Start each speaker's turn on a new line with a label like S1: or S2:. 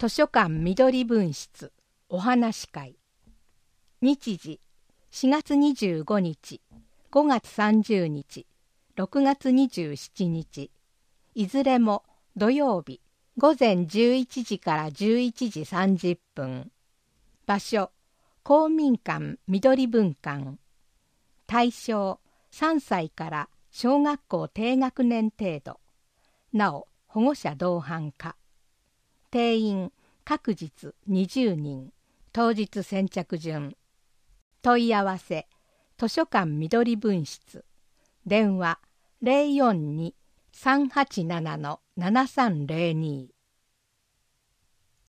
S1: 図書館緑分室お話会。日時4月25日、5月30日、6月27日。いずれも土曜日午前11時から11時30分。場所公民館緑分館。対象3歳から小学校低学年程度。なお保護者同伴可。定員各日20人。当日先着順。問い合わせ図書館緑分室。電話042-387-7302。